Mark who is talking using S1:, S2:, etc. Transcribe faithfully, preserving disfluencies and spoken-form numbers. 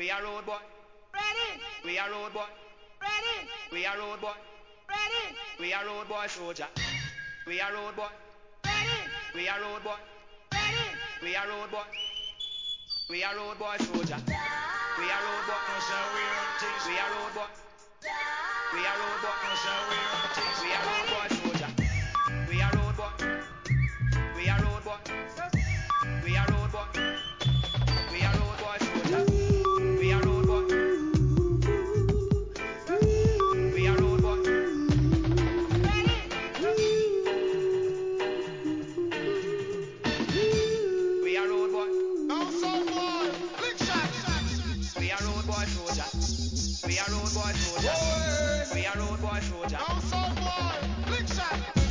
S1: We are road boy. Ready. We are road boy. Ready. We are road boy. Ready. We are road boy soldier. We are road boy. Ready. We are road boy. Ready. We are road boy. We are road boy soldier. We are road boy. No shall we run things. We are road boy. We are road boy. No shall we run things. We are road boy soldier. We are road boy. We are road boy. We are road boy. We are road boy soldier. We are road boy. We are road boy. Ready. We are road boy.
S2: Down south boy, lick shot.
S1: We are road boy soldier. We are road boy soldier. We are road boy soldier.
S2: Down south boy, lick shot.